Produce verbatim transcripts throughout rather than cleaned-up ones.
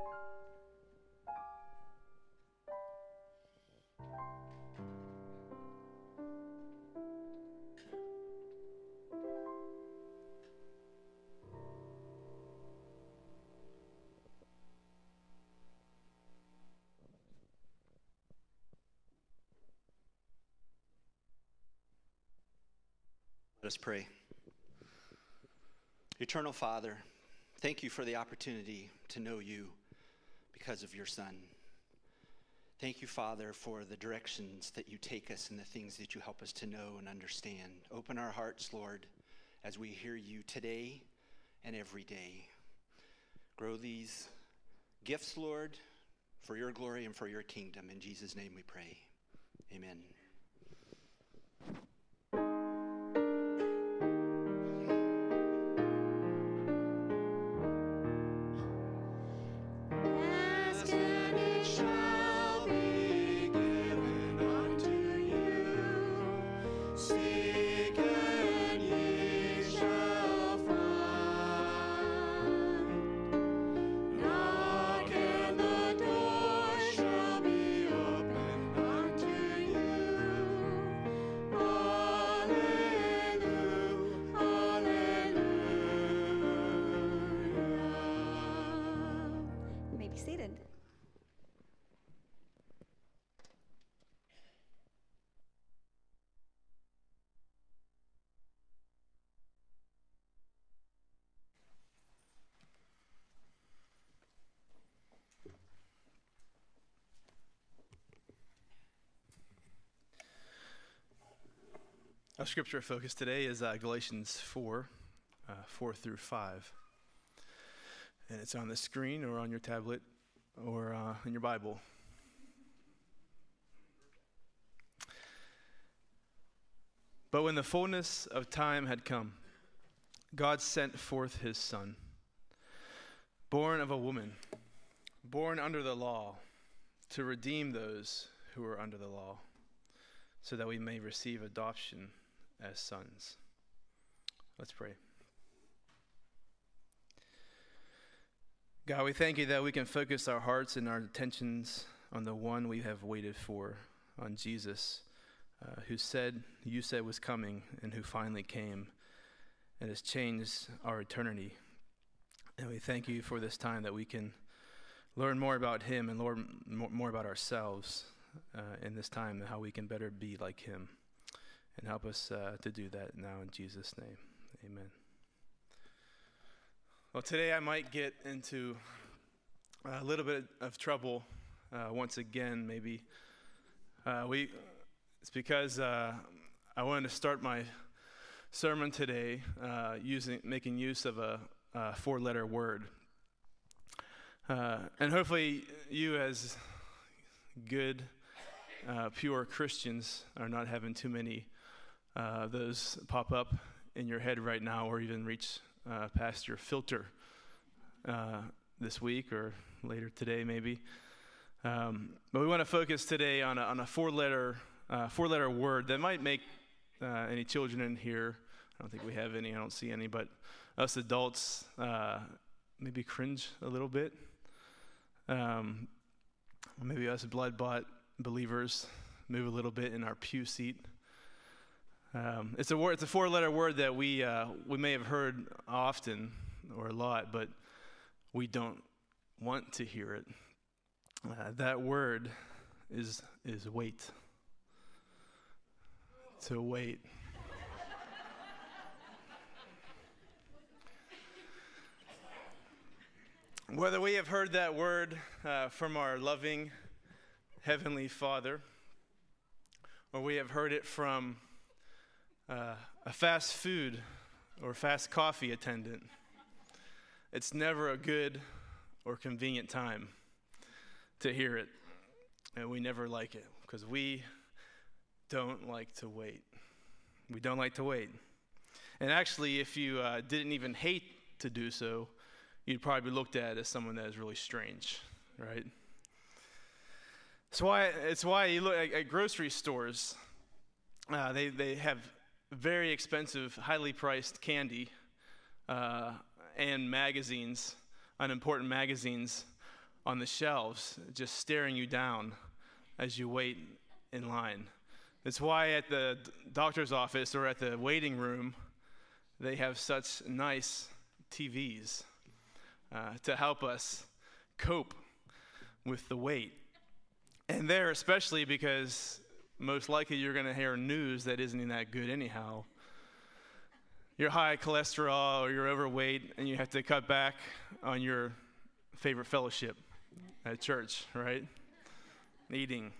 Let us pray. Eternal Father, thank you for the opportunity to know you because of your Son. Thank you, Father, for the directions that you take us and the things that you help us to know and understand. Open our hearts, Lord, as we hear you today and every day. Grow these gifts, Lord, for your glory and for your kingdom. In Jesus' name we pray. Amen. Our scripture focus today is uh, Galatians four, uh, four through five. And it's on the screen or on your tablet or uh, in your Bible. But when the fullness of time had come, God sent forth his Son, born of a woman, born under the law, to redeem those who are under the law, so that we may receive adoption as sons. Let's pray. God, we thank you that we can focus our hearts and our attentions on the one we have waited for, on Jesus, uh, who said, you said was coming, and who finally came and has changed our eternity. And we thank you for this time that we can learn more about him and learn more about ourselves uh, in this time, and how we can better be like him. And help us uh, to do that now in Jesus' name. Amen. Well, today I might get into a little bit of trouble uh, once again, maybe. Uh, we It's because uh, I wanted to start my sermon today uh, using making use of a, a four-letter word. Uh, and hopefully you, as good, uh, pure Christians, are not having too many Uh, those pop up in your head right now, or even reach uh, past your filter uh, this week or later today, maybe. Um, but we want to focus today on a, on a four-letter uh, four-letter word that might make uh, any children in here. I don't think we have any. I don't see any, but us adults uh, maybe cringe a little bit. Um, maybe us blood-bought believers move a little bit in our pew seat. Um, it's a word. It's a four-letter word that we uh, we may have heard often or a lot, but we don't want to hear it. Uh, that word is is wait. To wait. Whether we have heard that word uh, from our loving Heavenly Father, or we have heard it from Uh, a fast food or fast coffee attendant, it's never a good or convenient time to hear it, and we never like it because we don't like to wait. We don't like to wait. And actually, if you uh, didn't even hate to do so, you'd probably be looked at as someone that is really strange, right? It's why it's why you look at, at grocery stores. Uh, they they have very expensive, highly priced candy uh, and magazines, unimportant magazines on the shelves, just staring you down as you wait in line. It's why at the doctor's office or at the waiting room, they have such nice T Vs uh, to help us cope with the wait. And there especially because most likely you're going to hear news that isn't that good anyhow. You're high cholesterol or you're overweight and you have to cut back on your favorite fellowship at church, right? Eating.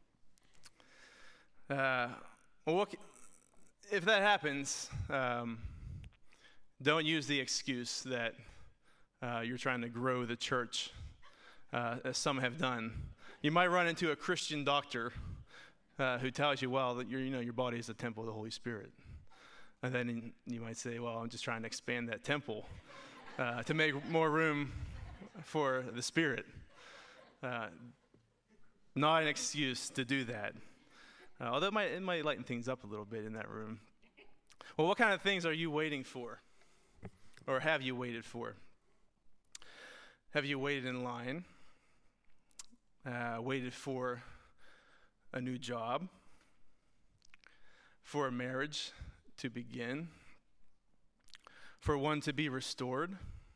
Uh, well, what, if that happens, um, don't use the excuse that uh, you're trying to grow the church, uh, as some have done. You might run into a Christian doctor uh, who tells you, well, that you're, you know, your body is the temple of the Holy Spirit. And then you might say, well, I'm just trying to expand that temple uh, to make more room for the Spirit. Uh, not an excuse to do that. Uh, although it might, it might lighten things up a little bit in that room. Well, what kind of things are you waiting for? Or have you waited for? Have you waited in line? Uh, waited for a new job? For a marriage to begin? For one to be restored?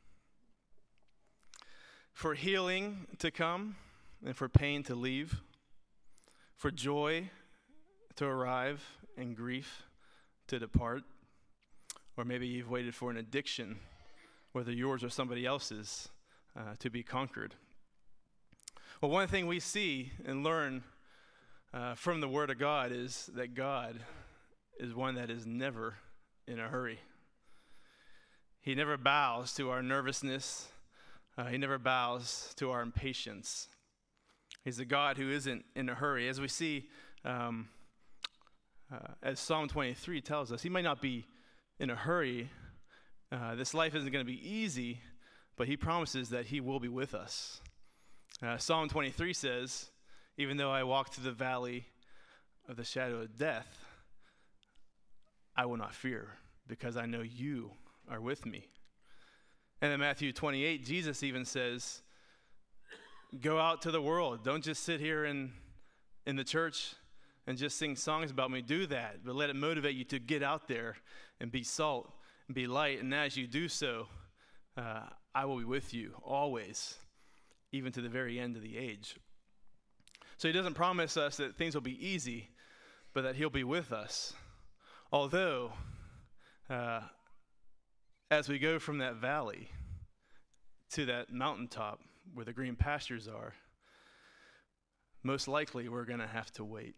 For healing to come and for pain to leave? For joy to arrive and grief to depart? Or maybe you've waited for an addiction, whether yours or somebody else's, uh, to be conquered. Well, one thing we see and learn uh, from the Word of God is that God is one that is never in a hurry. He never bows to our nervousness. Uh, he never bows to our impatience. He's a God who isn't in a hurry. As we see, um, uh, as Psalm twenty-three tells us, he might not be in a hurry. Uh, this life isn't going to be easy, but he promises that he will be with us. Uh, Psalm twenty-three says, even though I walk through the valley of the shadow of death, I will not fear, because I know you are with me. And in Matthew twenty-eight, Jesus even says, go out to the world. Don't just sit here in, in the church and just sing songs about me. Do that, but let it motivate you to get out there and be salt and be light. And as you do so, uh, I will be with you always, even to the very end of the age. So he doesn't promise us that things will be easy, but that he'll be with us. Although, uh, as we go from that valley to that mountaintop where the green pastures are, most likely we're going to have to wait.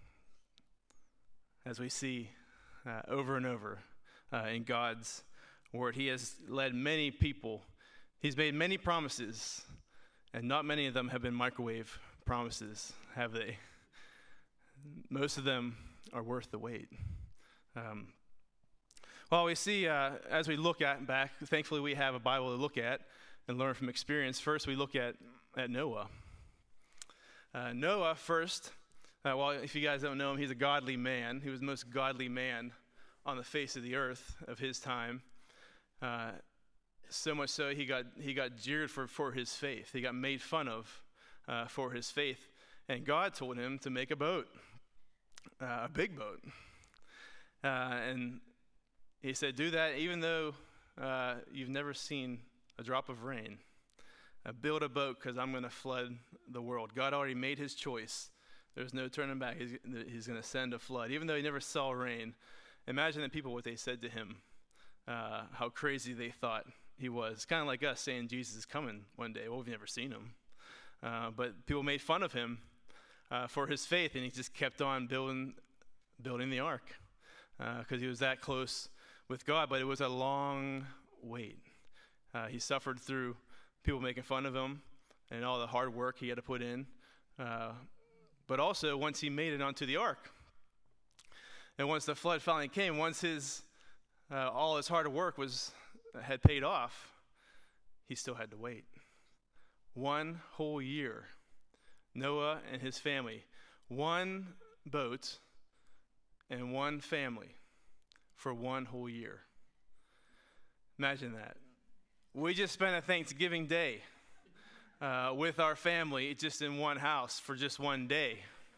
As we see uh, over and over uh, in God's word, he has led many people. He's made many promises, and not many of them have been microwave promises, have they? Most of them are worth the wait. Um, well, we see uh, as we look at back, thankfully we have a Bible to look at and learn from experience. First, we look at, at Noah. Uh, Noah first, uh, well, if you guys don't know him, he's a godly man. He was the most godly man on the face of the earth of his time. Uh, so much so he got he got jeered for, for his faith. He got made fun of uh, for his faith. And God told him to make a boat, uh, a big boat. Uh, and he said, do that even though uh, you've never seen a drop of rain. Uh, build a boat because I'm going to flood the world. God already made his choice. There's no turning back. He's, he's going to send a flood. Even though he never saw rain, imagine the people what they said to him, uh, how crazy they thought he was. It's kind of like us saying Jesus is coming one day. Well, we've never seen him. Uh, but people made fun of him uh, for his faith, and he just kept on building, building the ark because uh, he was that close with God. But it was a long wait. Uh, he suffered through people making fun of him and all the hard work he had to put in. Uh, but also, once he made it onto the ark, and once the flood finally came, once his uh, all his hard work was had paid off, he still had to wait. One whole year, Noah and his family, one boat and one family for one whole year. Imagine that. We just spent a Thanksgiving Day uh, with our family just in one house for just one day.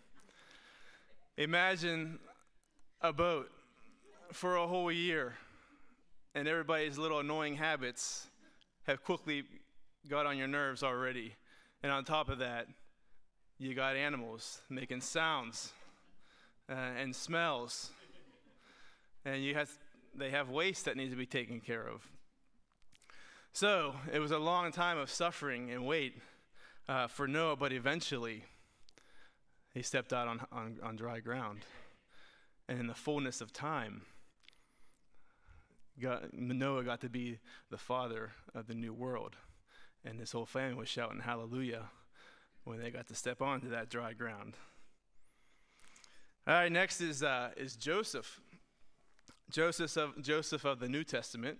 Imagine a boat for a whole year, and everybody's little annoying habits have quickly got on your nerves already. And on top of that, you got animals making sounds uh, and smells. And you have, they have waste that needs to be taken care of. So it was a long time of suffering and wait uh, for Noah, but eventually he stepped out on, on, on dry ground. And in the fullness of time, God, Noah got to be the father of the new world. And his whole family was shouting hallelujah when they got to step onto that dry ground. All right, next is uh, is Joseph. Joseph of, Joseph of the New Testament.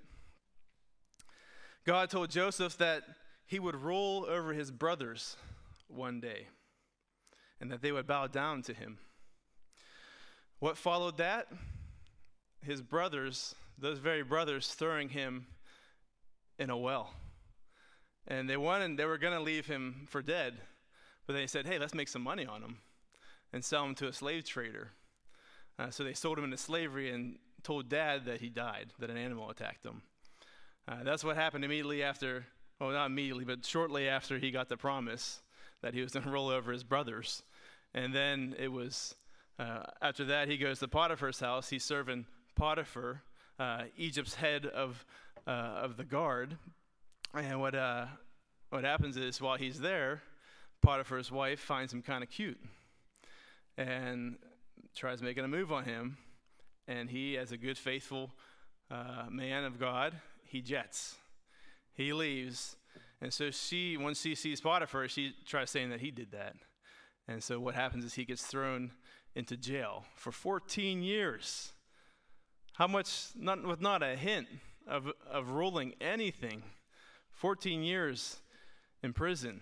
God told Joseph that he would rule over his brothers one day and that they would bow down to him. What followed that? His brothers, those very brothers, throwing him in a well. And they wanted, they were going to leave him for dead, but they said, hey, let's make some money on him and sell him to a slave trader. Uh, so they sold him into slavery and told dad that he died, that an animal attacked him. Uh, that's what happened immediately after, well, not immediately, but shortly after he got the promise that he was going to roll over his brothers. And then it was, uh, after that, he goes to Potiphar's house. He's serving Potiphar, uh, Egypt's head of uh, of the guard. And what uh, what happens is, while he's there, Potiphar's wife finds him kind of cute and tries making a move on him. And he, as a good, faithful uh, man of God, he jets. He leaves. And so she, once she sees Potiphar, she tries saying that he did that. And so what happens is he gets thrown into jail for fourteen years. How much, not, with not a hint of, of ruling anything. fourteen years in prison.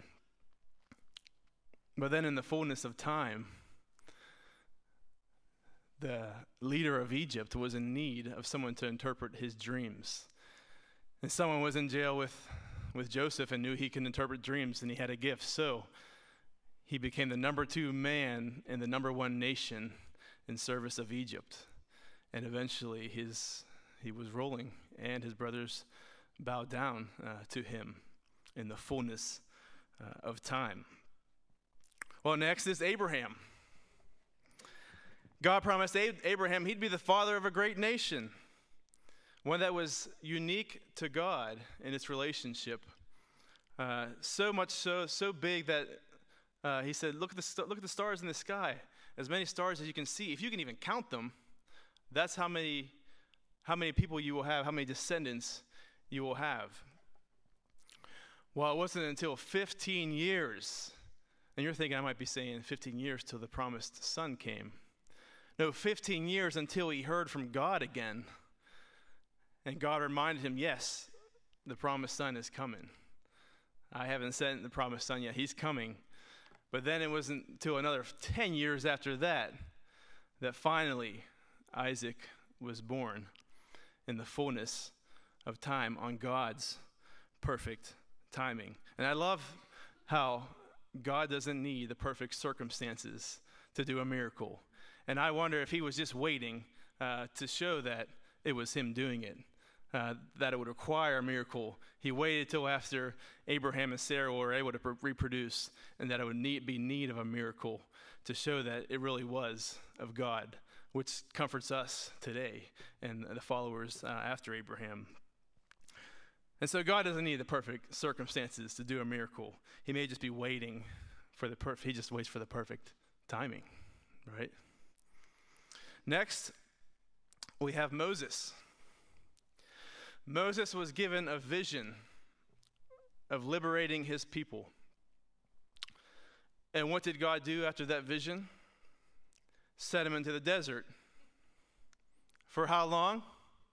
But then in the fullness of time, the leader of Egypt was in need of someone to interpret his dreams. And someone was in jail with, with Joseph and knew he could interpret dreams, and he had a gift. So he became the number two man in the number one nation in service of Egypt. And eventually his he was ruling, and his brothers bowed down uh, to him in the fullness uh, of time. Well, next is Abraham. God promised Abraham he'd be the father of a great nation, one that was unique to God in its relationship. Uh, so much so, so big that uh, he said, look at, the st- look at the stars in the sky, as many stars as you can see. If you can even count them, that's how many, how many people you will have, how many descendants you will have. Well, it wasn't until fifteen years, and you're thinking I might be saying fifteen years till the promised son came. No, fifteen years until he heard from God again. And God reminded him, yes, the promised son is coming. I haven't sent the promised son yet. He's coming. But then it wasn't until another ten years after that that finally Isaac was born in the fullness of time on God's perfect timing. And I love how God doesn't need the perfect circumstances to do a miracle. And I wonder if he was just waiting uh, to show that it was him doing it, uh, that it would require a miracle. He waited till after Abraham and Sarah were able to pr- reproduce, and that it would need, be need of a miracle to show that it really was of God, which comforts us today and the followers uh, after Abraham. And so God doesn't need the perfect circumstances to do a miracle. He may just be waiting for the perfect, he just waits for the perfect timing, right? Next, we have Moses. Moses was given a vision of liberating his people. And what did God do after that vision? Set him into the desert. For how long?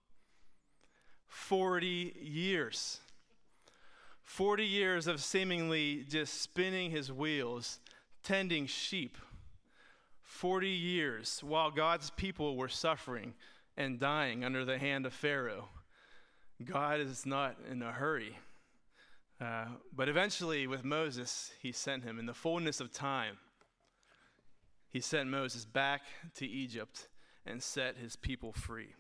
forty years. forty years of seemingly just spinning his wheels, tending sheep. forty years while God's people were suffering and dying under the hand of Pharaoh. God is not in a hurry. Uh, but eventually, with Moses, he sent him in the fullness of time. He sent Moses back to Egypt and set his people free.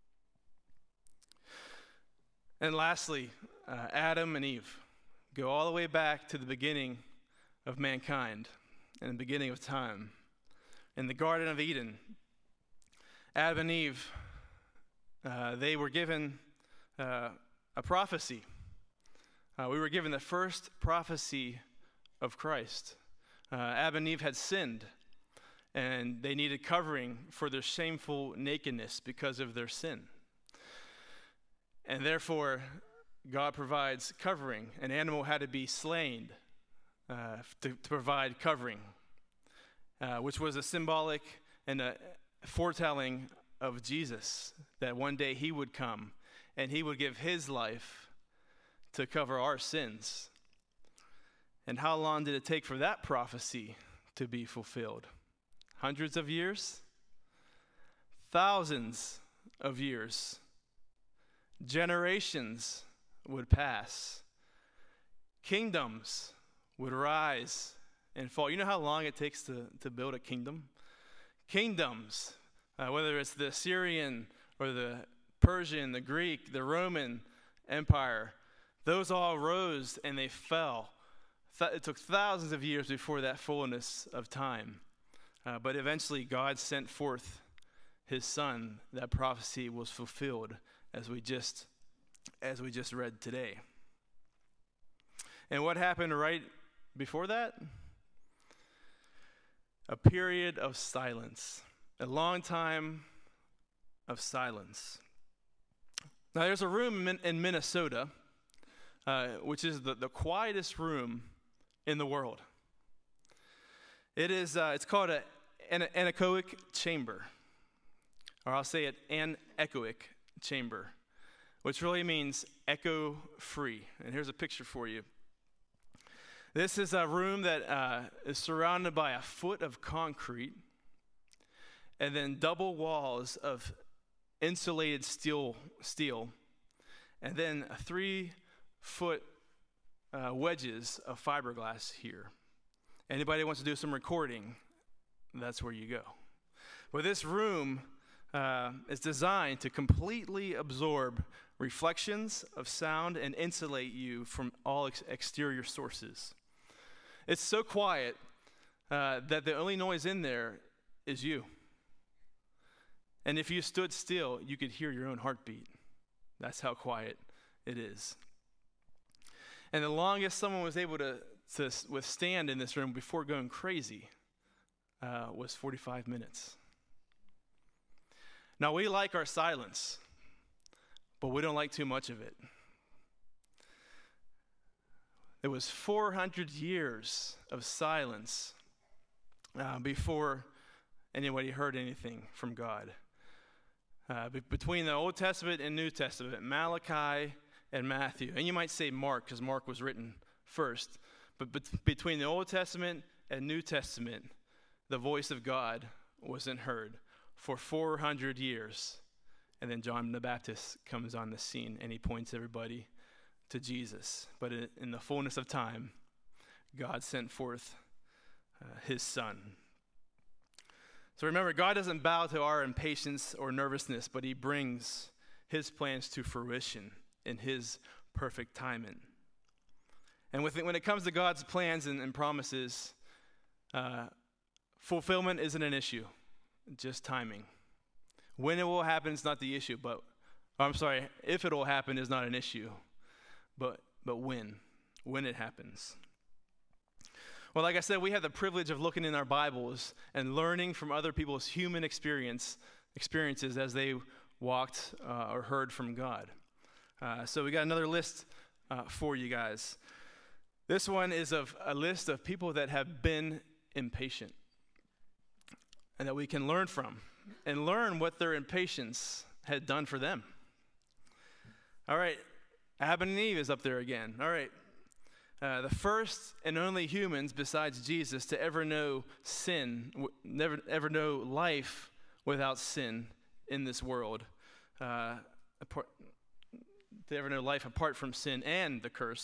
And lastly, uh, Adam and Eve go all the way back to the beginning of mankind and the beginning of time. In the Garden of Eden, Adam and Eve, uh, they were given uh, a prophecy. Uh, we were given the first prophecy of Christ. Uh, Adam and Eve had sinned, and they needed covering for their shameful nakedness because of their sin. And therefore, God provides covering. An animal had to be slain uh, to, to provide covering, uh, which was a symbolic and a foretelling of Jesus, that one day he would come and he would give his life to cover our sins. And how long did it take for that prophecy to be fulfilled? Hundreds of years? Thousands of years. Generations would pass. Kingdoms would rise and fall. You know how long it takes to, to build a kingdom? Kingdoms, uh, whether it's the Assyrian or the Persian, the Greek, the Roman Empire, those all rose and they fell. Th- it took thousands of years before that fullness of time. Uh, but eventually God sent forth his son. That prophecy was fulfilled as we just as we just read today. And what happened right before that? A period of silence. A long time of silence. Now there's a room in, in Minnesota, uh, which is the, the quietest room in the world. It is, uh, it's called a, an anechoic chamber. Or I'll say it, anechoic chamber, which really means echo-free. And here's a picture for you. This is a room that uh, is surrounded by a foot of concrete and then double walls of insulated steel, steel and then three-foot uh, wedges of fiberglass here. Anybody wants to do some recording, that's where you go. But this room Uh, is designed to completely absorb reflections of sound and insulate you from all ex- exterior sources. It's so quiet uh, that the only noise in there is you. And if you stood still, you could hear your own heartbeat. That's how quiet it is. And the longest someone was able to, to withstand in this room before going crazy uh, was forty-five minutes. Now, we like our silence, but we don't like too much of it. It was four hundred years of silence uh, before anybody heard anything from God. Uh, be- between the Old Testament and New Testament, Malachi and Matthew, and you might say Mark, because Mark was written first, but bet- between the Old Testament and New Testament, the voice of God wasn't heard for four hundred years. And then John the Baptist comes on the scene and he points everybody to Jesus. But in, in the fullness of time, God sent forth uh, his son. So remember, God doesn't bow to our impatience or nervousness, but he brings his plans to fruition in his perfect timing. And with it, when it comes to God's plans and, and promises, uh, fulfillment isn't an issue. Just timing. When it will happen is not the issue, but I'm sorry, if it will happen is not an issue, but but when, when it happens. Well, like I said, we have the privilege of looking in our Bibles and learning from other people's human experience experiences as they walked uh, or heard from God. Uh, so we got another list uh, for you guys. This one is of a list of people that have been impatient, and that we can learn from and learn what their impatience had done for them. All right, Adam and Eve is up there again. All right, uh, the first and only humans besides Jesus to ever know sin, w- never ever know life without sin in this world, uh, apart, to ever know life apart from sin and the curse,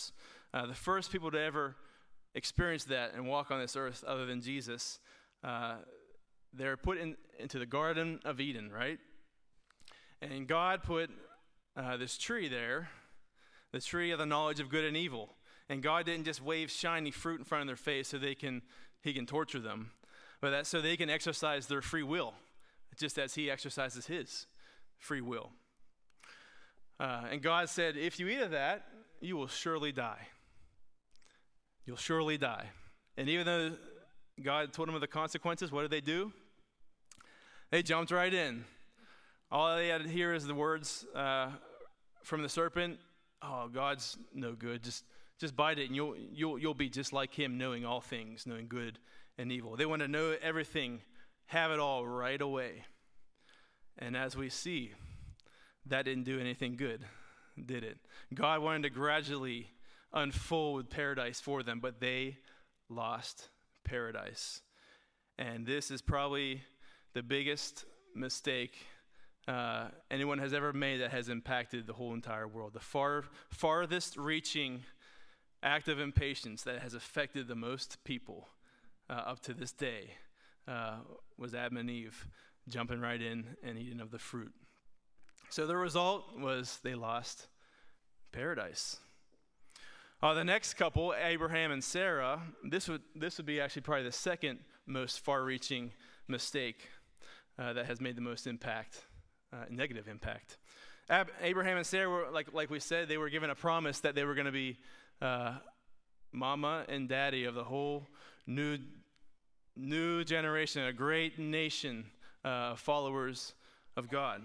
Uh, the first people to ever experience that and walk on this earth other than Jesus, uh, they're put in, into the Garden of Eden, right? And God put uh, this tree there, the tree of the knowledge of good and evil. And God didn't just wave shiny fruit in front of their face so they can he can torture them, but that so they can exercise their free will, just as he exercises his free will. Uh, and God said, if you eat of that, you will surely die. You'll surely die. And even though God told them of the consequences, what did they do? They jumped right in. All they had to hear is the words uh, from the serpent, oh, God's no good, just Just bite it, and you'll you'll you'll be just like him, knowing all things, knowing good and evil. They want to know everything, have it all right away. And as we see, that didn't do anything good, did it? God wanted to gradually unfold paradise for them, but they lost paradise. And this is probably the biggest mistake uh, anyone has ever made that has impacted the whole entire world. The far farthest reaching act of impatience that has affected the most people uh, up to this day uh, was Adam and Eve jumping right in and eating of the fruit. So the result was they lost paradise. Uh, the next couple, Abraham and Sarah, this would this would be actually probably the second most far-reaching mistake uh, that has made the most impact, uh, negative impact. Ab- Abraham and Sarah were, like like we said, they were given a promise that they were going to be Uh, mama and daddy of the whole new new generation, a great nation uh, of followers of God.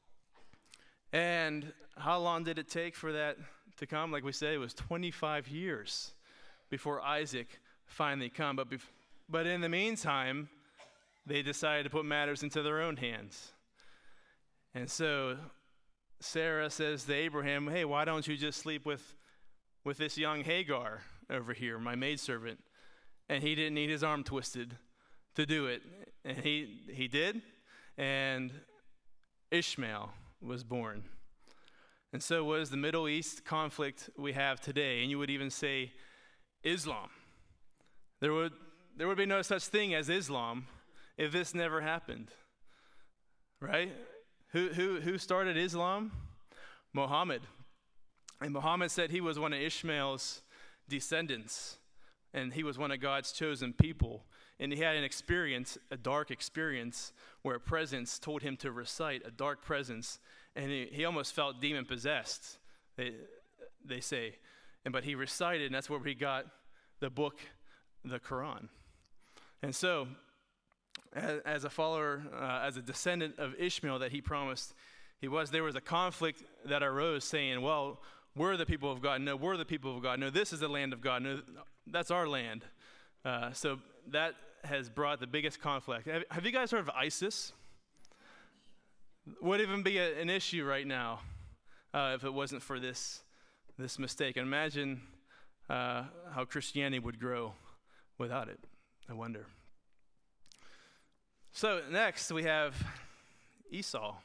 And how long did it take for that to come? Like we said, it was twenty-five years before Isaac finally come. But bef- but in the meantime, they decided to put matters into their own hands. And so Sarah says to Abraham, hey, why don't you just sleep with with this young Hagar over here, my maidservant? And he didn't need his arm twisted to do it. And he he did, and Ishmael was born. And so was the Middle East conflict we have today, and you would even say Islam. There would there would be no such thing as Islam if this never happened. Right? Who who who started Islam? Muhammad. And Muhammad said he was one of Ishmael's descendants, and he was one of God's chosen people. And he had an experience, a dark experience, where a presence told him to recite, a dark presence, and he, he almost felt demon-possessed, they, they say. And but he recited, and that's where he got the book, the Quran. And so, as, as a follower, uh, as a descendant of Ishmael that he promised he was, there was a conflict that arose saying, well, we're the people of God. No, we're the people of God. No, this is the land of God. No, that's our land. Uh, so that has brought the biggest conflict. Have, have you guys heard of ISIS? Would even be a, an issue right now uh, if it wasn't for this this mistake. And imagine uh, how Christianity would grow without it, I wonder. So next we have Esau.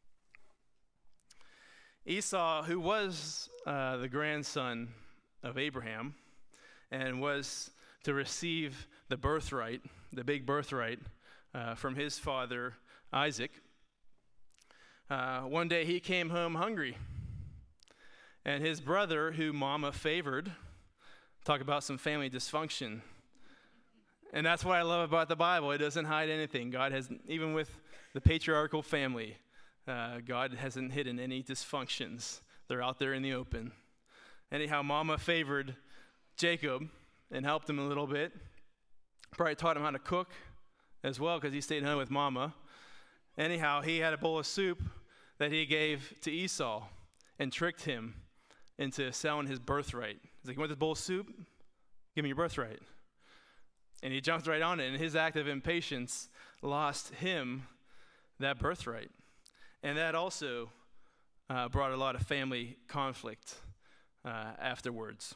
Esau, who was uh, the grandson of Abraham and was to receive the birthright, the big birthright, uh, from his father, Isaac. Uh, one day he came home hungry, and his brother, who mama favored, talk about some family dysfunction. And that's what I love about the Bible. It doesn't hide anything. God has, even with the patriarchal family, Uh, God hasn't hidden any dysfunctions. They're out there in the open. Anyhow, mama favored Jacob and helped him a little bit. Probably taught him how to cook as well, because he stayed home with mama. Anyhow, he had a bowl of soup that he gave to Esau and tricked him into selling his birthright. He's like, you want this bowl of soup? Give me your birthright. And he jumped right on it, and his act of impatience lost him that birthright. And that also uh, brought a lot of family conflict uh, afterwards.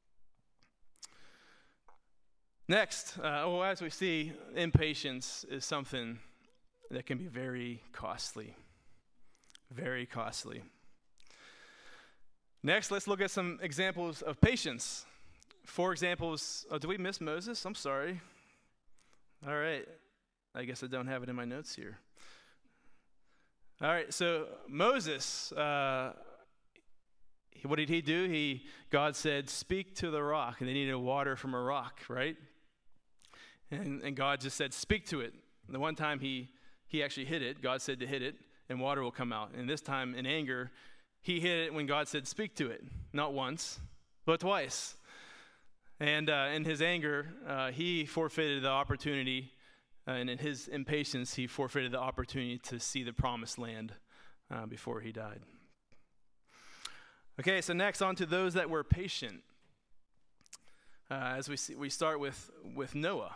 Next, uh, well, as we see, impatience is something that can be very costly. Very costly. Next, let's look at some examples of patience four examples. Oh, did we miss Moses? I'm sorry. All right. I guess I don't have it in my notes here. All right, so Moses, uh, what did he do? He, God said, speak to the rock, and they needed water from a rock, right? And, and God just said, speak to it. And the one time he, he actually hit it, God said to hit it, and water will come out. And this time, in anger, he hit it when God said, speak to it. Not once, but twice. And uh, in his anger, uh, he forfeited the opportunity. Uh, and in his impatience, he forfeited the opportunity to see the promised land uh, before he died. Okay, so next on to those that were patient. Uh, as we see, we start with, with Noah.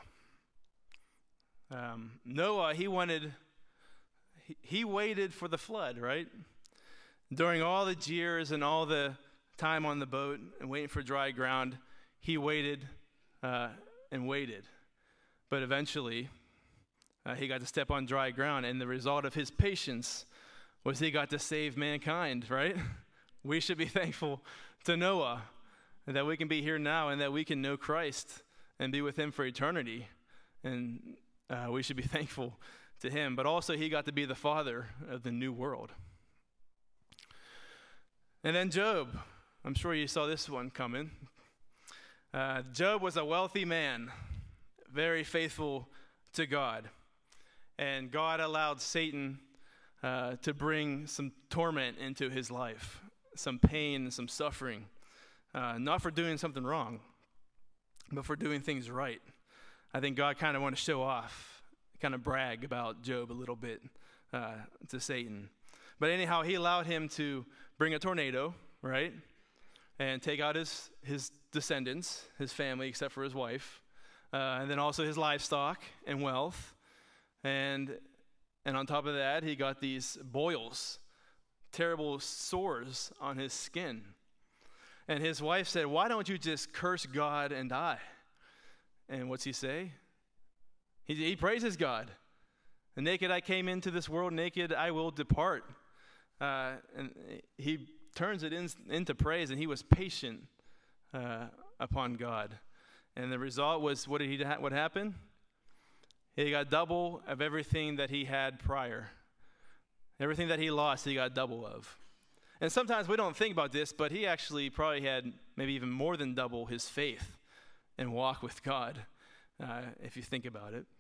Um, Noah, he wanted, he, he waited for the flood, right? During all the jeers and all the time on the boat and waiting for dry ground, he waited uh, and waited. But eventually, Uh, he got to step on dry ground, and the result of his patience was he got to save mankind, right? We should be thankful to Noah that we can be here now and that we can know Christ and be with him for eternity. And uh, we should be thankful to him. But also he got to be the father of the new world. And then Job. I'm sure you saw this one coming. Uh, Job was a wealthy man, very faithful to God. And God allowed Satan uh, to bring some torment into his life, some pain, some suffering, uh, not for doing something wrong, but for doing things right. I think God kind of wanted to show off, kind of brag about Job a little bit uh, to Satan. But anyhow, he allowed him to bring a tornado, right, and take out his, his descendants, his family, except for his wife, uh, and then also his livestock and wealth. And and on top of that, he got these boils, terrible sores on his skin. And his wife said, why don't you just curse God and die? And what's he say? He, he praises God. And naked I came into this world, naked I will depart. Uh, and he turns it in, into praise, and he was patient uh, upon God. And the result was, what did he ha- what happened? He got double of everything that he had prior. Everything that he lost, he got double of. And sometimes we don't think about this, but he actually probably had maybe even more than double his faith and walk with God, uh, if you think about it.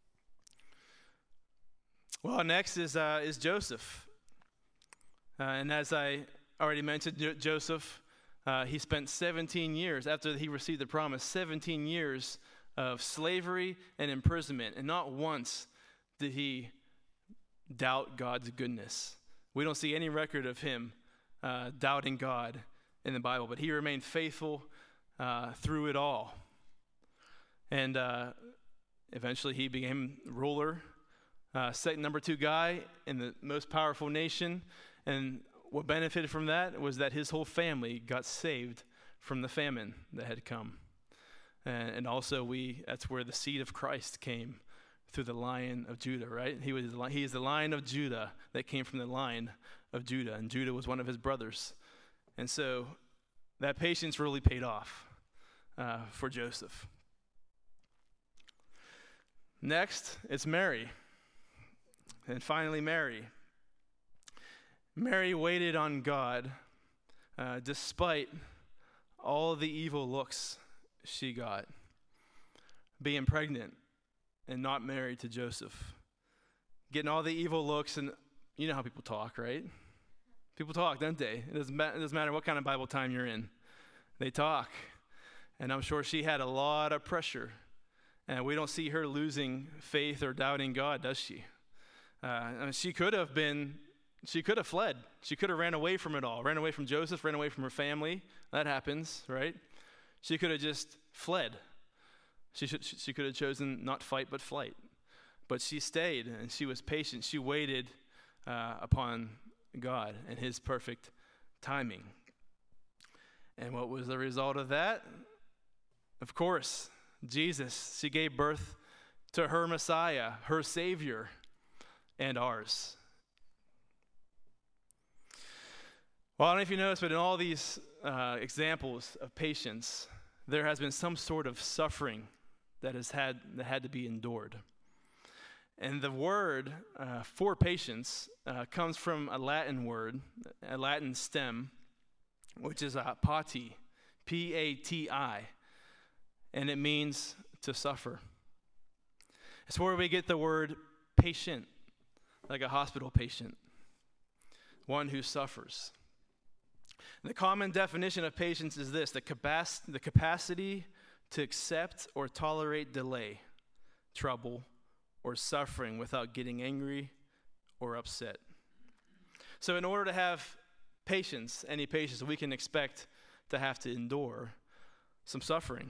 Well, next is uh, is Joseph. Uh, and as I already mentioned, Jo- Joseph, uh, he spent seventeen years, after he received the promise, seventeen years of slavery and imprisonment, and not once did he doubt God's goodness. We don't see any record of him uh, doubting God in the Bible, but he remained faithful uh, through it all. And uh, eventually he became ruler, uh, second number two guy in the most powerful nation, and what benefited from that was that his whole family got saved from the famine that had come. And also, we that's where the seed of Christ came, through the Lion of Judah, right? He was he is the Lion of Judah that came from the line of Judah, and Judah was one of his brothers. And so that patience really paid off uh, for Joseph. Next, it's Mary. And finally, Mary. Mary waited on God uh, despite all the evil looks she got, being pregnant and not married to Joseph, getting all the evil looks, and you know how people talk, right? People talk, don't they? It doesn't, ma- it doesn't matter what kind of Bible time you're in. They talk. And I'm sure she had a lot of pressure. And we don't see her losing faith or doubting God, does she? Uh, I mean, she could have been, she could have fled. She could have ran away from it all, ran away from Joseph, ran away from her family. That happens, right? She could have just fled. She should, she could have chosen not fight but flight. But she stayed, and she was patient. She waited uh, upon God and his perfect timing. And what was the result of that? Of course, Jesus. She gave birth to her Messiah, her Savior, and ours. Well, I don't know if you noticed, but in all these uh, examples of patience, there has been some sort of suffering that has had that had to be endured. And the word uh, for patience uh, comes from a Latin word, a Latin stem, which is uh, pati, P A T I, and it means to suffer. It's where we get the word patient, like a hospital patient, one who suffers. The common definition of patience is this: the, capac- the capacity to accept or tolerate delay, trouble, or suffering without getting angry or upset. So in order to have patience, any patience, we can expect to have to endure some suffering.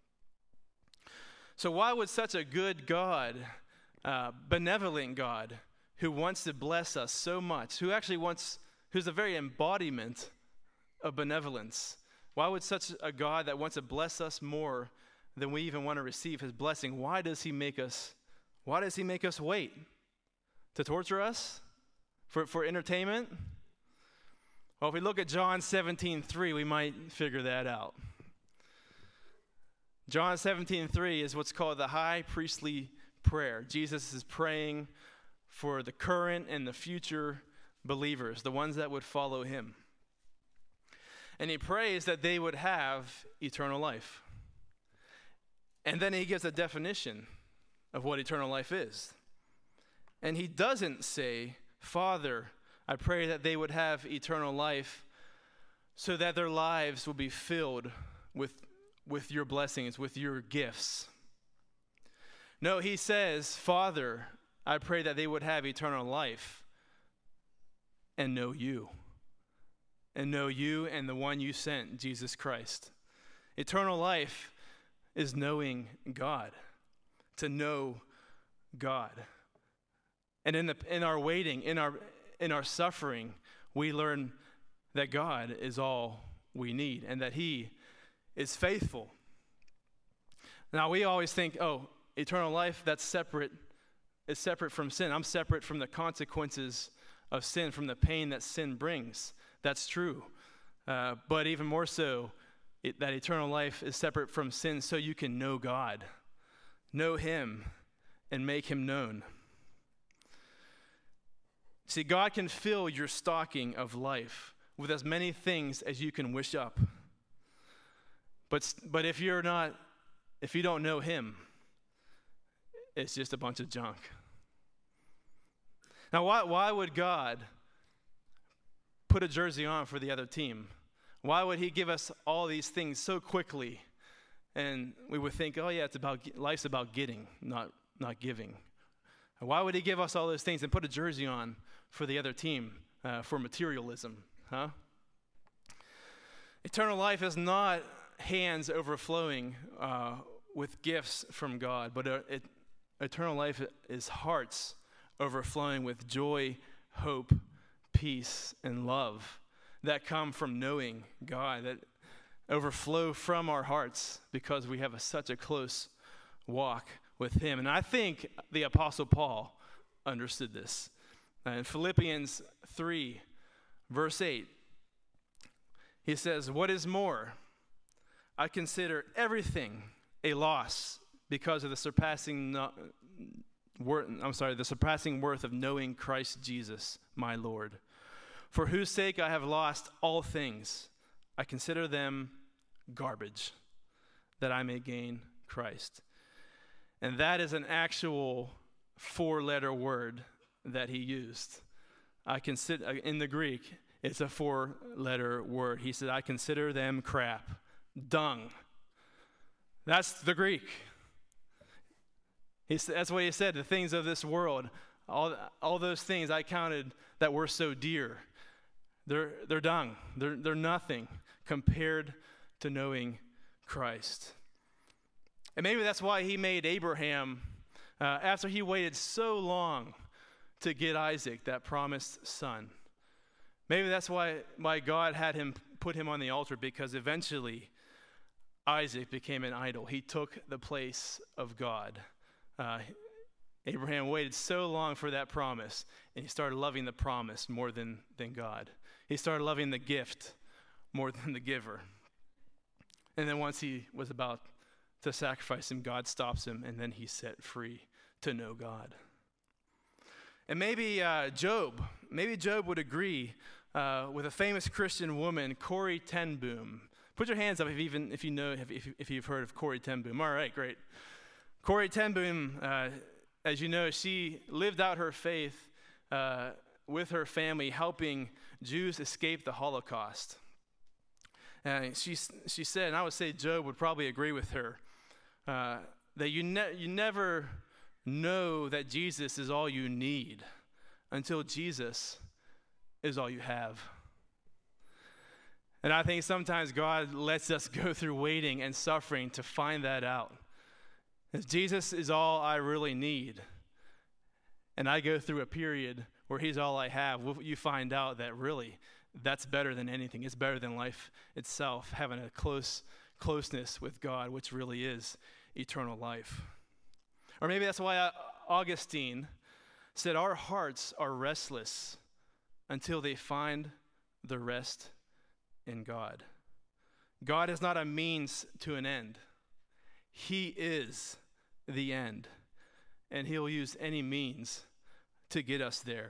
So why would such a good God, uh, benevolent God, who wants to bless us so much, who actually wants, who's the very embodiment of benevolence, why would such a God that wants to bless us more than we even want to receive his blessing, why does he make us, why does he make us wait? To torture us? For, for entertainment? Well, if we look at John seventeen three, we might figure that out. John seventeen three is what's called the high priestly prayer. Jesus is praying for the current and the future believers, the ones that would follow him. And he prays that they would have eternal life. And then he gives a definition of what eternal life is. And he doesn't say, Father, I pray that they would have eternal life so that their lives will be filled with, with your blessings, with your gifts. No, he says, Father, I pray that they would have eternal life and know you. And know you and the one you sent, Jesus Christ. Eternal life is knowing God, to know God. And in the in our waiting, in our in our suffering, we learn that God is all we need and that he is faithful. Now we always think, oh, eternal life, that's separate, is separate from sin. I'm separate from the consequences of sin, from the pain that sin brings. That's true. Uh, but even more so, it, that eternal life is separate from sin so you can know God, know him, and make him known. See, God can fill your stocking of life with as many things as you can wish up. But, but if you're not, if you don't know him, it's just a bunch of junk. Now, why, why would God put a jersey on for the other team? Why would he give us all these things so quickly? And we would think, oh yeah, it's about life's about getting, not not giving. Why would he give us all those things and put a jersey on for the other team uh, for materialism? Huh? Eternal life is not hands overflowing uh, with gifts from God, but uh, it, eternal life is hearts overflowing with joy, hope, peace, and love that come from knowing God, that overflow from our hearts because we have a, such a close walk with him. And I think the Apostle Paul understood this. Uh, in Philippians three, verse eight, he says, what is more, I consider everything a loss because of the surpassing no- worth, I'm sorry, the surpassing worth of knowing Christ Jesus, my Lord, for whose sake I have lost all things. I consider them garbage, that I may gain Christ. And that is an actual four-letter word that he used. I consider, in the Greek, it's a four-letter word. He said, I consider them crap, dung. That's the Greek. He, that's what he said, the things of this world, all, all those things I counted that were so dear, they're, they're dung. They're, they're nothing compared to knowing Christ. And maybe that's why he made Abraham, uh, after he waited so long to get Isaac, that promised son. Maybe that's why, why God had him put him on the altar, because eventually Isaac became an idol. He took the place of God. Uh, Abraham waited so long for that promise, and he started loving the promise more than, than God. He started loving the gift more than the giver. And then once he was about to sacrifice him, God stops him, and then he's set free to know God. And maybe uh, Job, maybe Job would agree uh, with a famous Christian woman, Corrie ten Boom. Put your hands up if even if you know if, if, if you've heard of Corrie ten Boom. All right, great. Corrie ten Boom, uh, as you know, she lived out her faith uh, with her family, helping Jews escape the Holocaust. And she she said, and I would say Job would probably agree with her, uh, that you ne- you never know that Jesus is all you need until Jesus is all you have. And I think sometimes God lets us go through waiting and suffering to find that out. If Jesus is all I really need, and I go through a period where he's all I have, you find out that really that's better than anything. It's better than life itself, having a close closeness with God, which really is eternal life. Or maybe that's why Augustine said, our hearts are restless until they find the rest in God. God is not a means to an end. He is the end, and he'll use any means to get us there.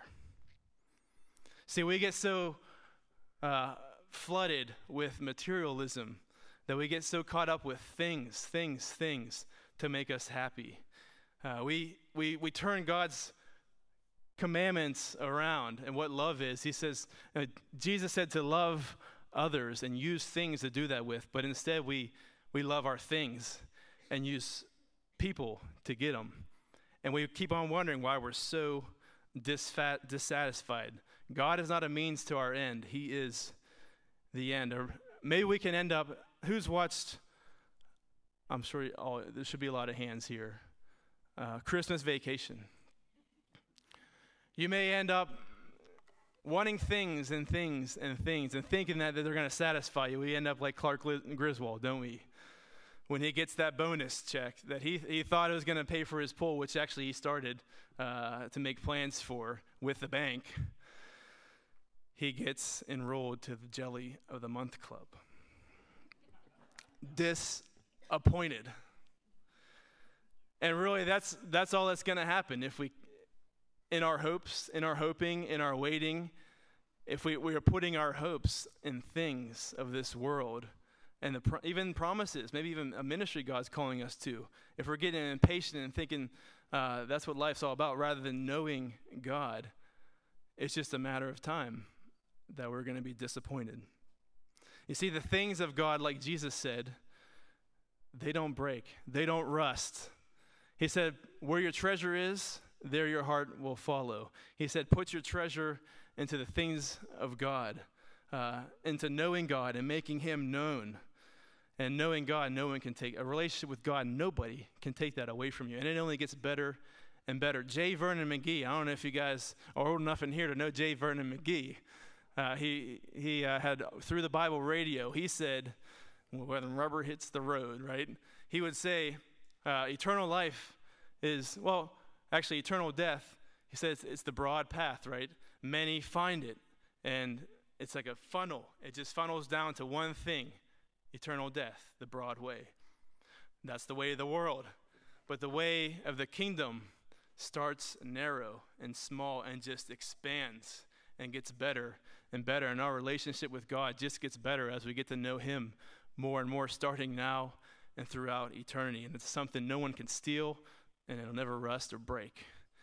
See, we get so uh, flooded with materialism that we get so caught up with things, things, things to make us happy. Uh, we, we, we turn God's commandments around, and what love is. He says, uh, Jesus said to love others and use things to do that with, but instead we, we love our things and use people to get them. And we keep on wondering why we're so disfat, dissatisfied. God is not a means to our end. He is the end. Or maybe we can end up, who's watched, I'm sure all, there should be a lot of hands here, uh, Christmas Vacation. You may end up wanting things and things and things and thinking that, that they're going to satisfy you. We end up like Clark Griswold, don't we? When he gets that bonus check that he he thought it was going to pay for his pool, which actually he started uh, to make plans for with the bank, he gets enrolled to the Jelly of the Month Club. Disappointed. And really, that's that's all that's going to happen if we, in our hopes, in our hoping, in our waiting, if we, we are putting our hopes in things of this world, and the pro- even promises, maybe even a ministry God's calling us to. If we're getting impatient and thinking uh, that's what life's all about, rather than knowing God, it's just a matter of time that we're going to be disappointed. You see, the things of God, like Jesus said, they don't break. They don't rust. He said, where your treasure is, there your heart will follow. He said, put your treasure into the things of God, uh, into knowing God and making him known. And knowing God, no one can take, a relationship with God, nobody can take that away from you. And it only gets better and better. J. Vernon McGee, I don't know if you guys are old enough in here to know J. Vernon McGee. Uh, he he uh, had, through the Bible radio, he said, well, when rubber hits the road, right? He would say, uh, eternal life is, well, actually eternal death, he says it's the broad path, right? Many find it, and it's like a funnel. It just funnels down to one thing. Eternal death, the broad way. That's the way of the world. But the way of the kingdom starts narrow and small and just expands and gets better and better. And our relationship with God just gets better as we get to know him more and more, starting now and throughout eternity. And it's something no one can steal, and it'll never rust or break.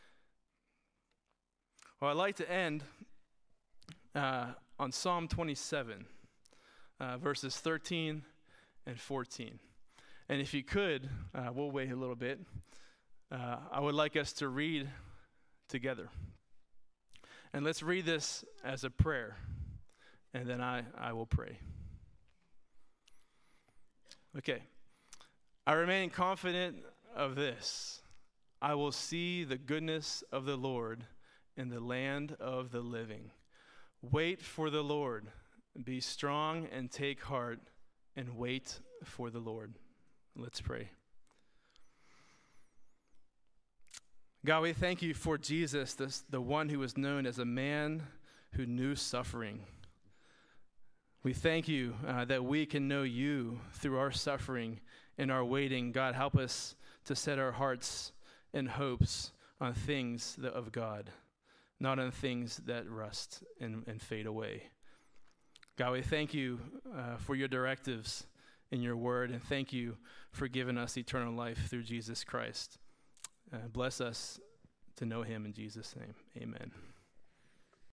Well, I'd like to end uh, on Psalm twenty-seven. Uh, verses thirteen and fourteen. And if you could, uh, we'll wait a little bit. Uh, I would like us to read together. And let's read this as a prayer, and then I, I will pray. Okay. I remain confident of this. I will see the goodness of the Lord in the land of the living. Wait for the Lord. Be strong and take heart and wait for the Lord. Let's pray. God, we thank you for Jesus, this, the one who was known as a man who knew suffering. We thank you uh, that we can know you through our suffering and our waiting. God, help us to set our hearts and hopes on things that of God, not on things that rust and, and fade away. God, we thank you uh, for your directives in your word, and thank you for giving us eternal life through Jesus Christ. Uh, bless us to know him in Jesus' name. Amen.